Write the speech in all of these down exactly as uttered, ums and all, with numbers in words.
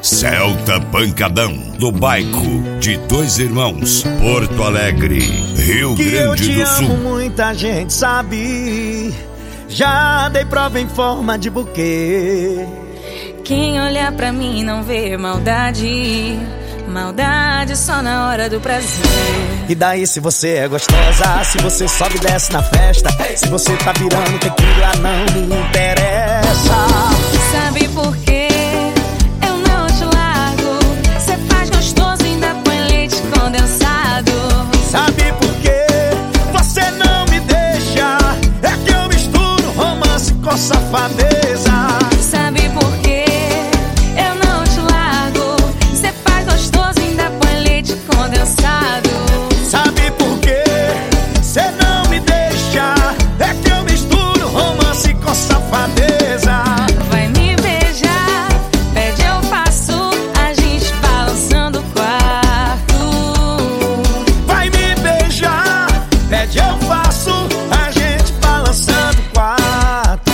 Celta Pancadão, do bairro de Dois Irmãos, Porto Alegre, Rio que Grande do Sul. Amo, muita gente sabe. Já dei prova em forma de buquê. Quem olhar pra mim não vê maldade. Maldade só na hora do prazer. E daí se você é gostosa, se você sobe e desce na festa, se você tá virando tequila, não me interessa. Sabe por quê? Eu não te largo. Cê faz gostoso e ainda põe leite condensado. Sabe por quê? Você não me deixa. É que eu misturo romance com safadeza. Sabe por quê? Eu não te largo. Cê faz gostoso e ainda põe leite condensado. Sabe por quê? Cê não me deixa. É que eu misturo romance com safadeza. Vai me beijar, pede eu faço, a gente balançando o quarto. Vai me beijar, pede eu faço, a gente balançando o quarto.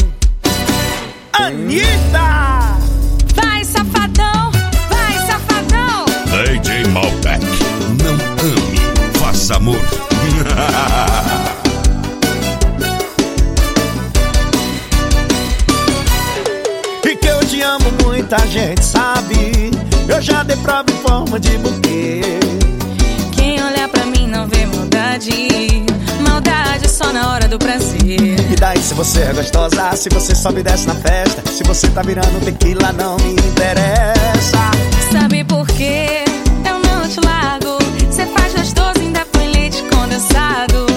Anitta! Vai safadão, vai safadão. D J Malbec, não ame, faça amor. E que eu te amo, muita gente sabe. Eu já dei prova em forma de buquê. Quem olhar pra mim não vê maldade. Maldade só na hora do prazer. E daí se você é gostosa, se você sobe e desce na festa, se você tá virando tequila, não me interessa. Sabe por quê? Eu não te largo. Cê faz gostoso e ainda põe leite condensado.